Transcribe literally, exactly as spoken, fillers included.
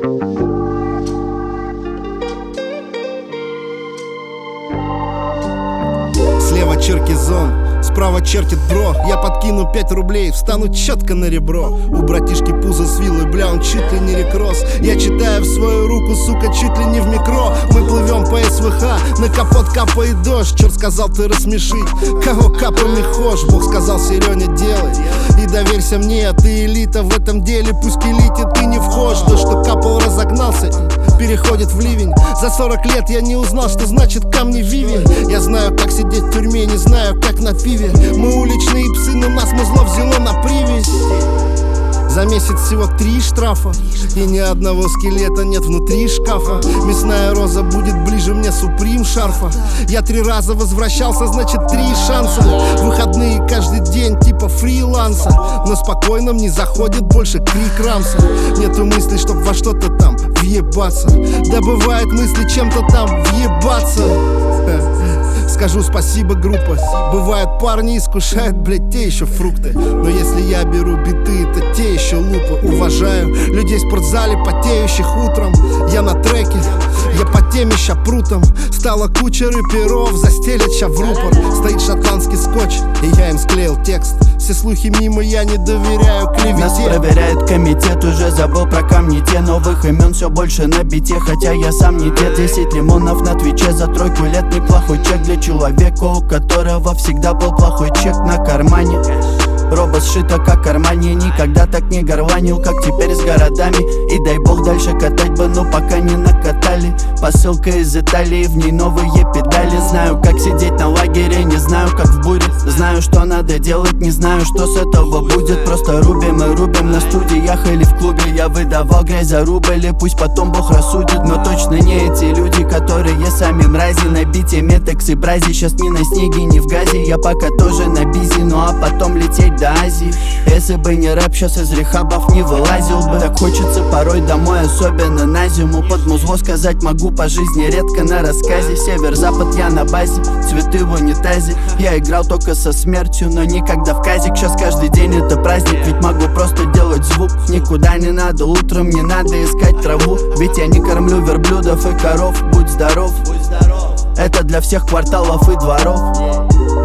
Слева черкизон, справа чертит бро. Я подкину пять рублей, встану четко на ребро. У братишки пузо с виллы, бля, он чуть ли не рекросс. Я читаю в свою руку, сука, чуть ли не в микро. Мы плывем по СВХ, на капот капает дождь. Черт сказал, ты рассмеши, кого капами хошь. Бог сказал, Серёня, делай и доверься мне. Ты элита в этом деле, пусть элите ты не вхож. То, что капал, разогнался и переходит в ливень. За сорок лет я не узнал, что значит камни Виви. Я знаю, как сидеть в тюрьме, не знаю, как на пиве. Мы уличные псы, но нас музло взяло на привязь. За месяц всего три штрафа, и ни одного скелета нет внутри шкафа. Мясная роза будет ближе мне суприм шарфа. Я три раза возвращался, значит три шанса. Выходные каждый день типа фриланса. Но спокойно мне заходит больше крик рамса. Нету мысли, чтоб во что-то там въебаться. Да бывает мысли чем-то там въебаться. Скажу спасибо, группа. Бывают парни, искушают, блять, те еще фрукты. Но если я беру биты, это те еще лупы. Уважаю людей в спортзале, потеющих утром. Я на треке, я по теме ща прутом. Стала куча рэперов, застелят ща в рупор. Стоит шотландский скотч, и я им склеил текст. Все слухи мимо, я не доверяю клевете. Нас проверяет комитет, уже забыл про камни те. Новых имен все больше на бите, хотя я сам не те. Десять лимонов на твиче за тройку лет, неплохой чек для человека, у которого всегда был плохой чек на кармане. Роба сшита как Армани, никогда так не горланил, как теперь с городами. И дай бог дальше катать бы, но пока не накатали. Посылка из Италии, в ней новые педали. Знаю, как сидеть на лагере, не знаю, как в буре. Знаю, что надо делать, не знаю, что с этого будет. Просто рубим и рубим на студиях или в клубе. Я выдавал грязь за рубль, и пусть потом бог рассудит. Но точно не эти люди, которые сами мрази. На бите метекс и брази, сейчас ни на снеге, ни в газе. Я пока тоже на бизи, ну а потом лететь до Азии. Если бы не рэп, сейчас из рехабов не вылазил бы. Так хочется порой домой, особенно на зиму. Под музло сказать могу по жизни, редко на рассказе. Север-запад, я на базе, цветы в унитазе. Я играл только со смертью, но никогда в казик. Сейчас каждый день это праздник, ведь могу просто делать звук. Никуда не надо, утром не надо искать траву. Ведь я не кормлю верблюдов и коров, будь здоров. Это для всех кварталов и дворов.